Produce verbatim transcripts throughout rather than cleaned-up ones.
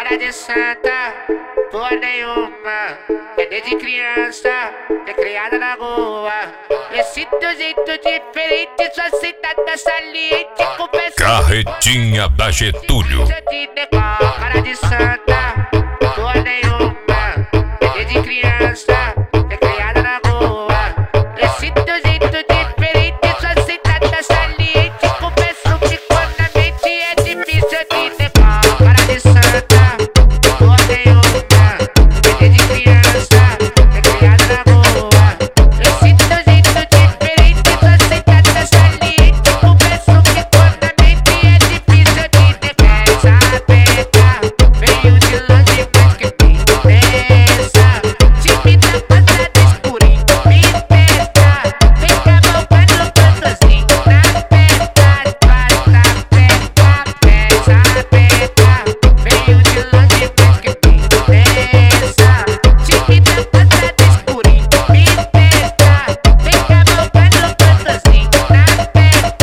cara de santa, porra nenhuma. É desde criança, é criada na rua. Esse teu jeito diferente, sua sentada saliente. Carretinha da Getúlio. Cara de santa, porra nenhuma. É desde criança, é criada na rua. Esse teu jeito diferente, sua sentada saliente. Confesso que quando a mente é difícil de negar. Cara de santa, porra nenhuma. É desde criança, é criada na rua. Esse teu jeito diferente, sua sentada saliente. Confesso que quando a mente é difícil de negar. Essa peca veio de longe, mas que me interessa. Time da passada escurinho, me testa. Vem cá, meu pai, no cantozinho, na festa. Basta peca, essa peca veio de longe, mas que me interessa. Time da passada escurinho, me testa. Vem cá, meu pai, no cantozinho, na festa.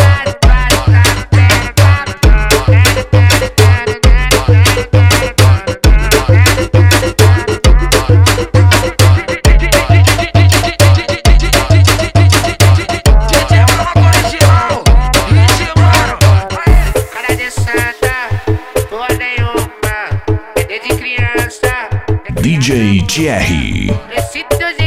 Cara de santa, porra nenhuma. É desde criança, D J Thierry. esse teu jeito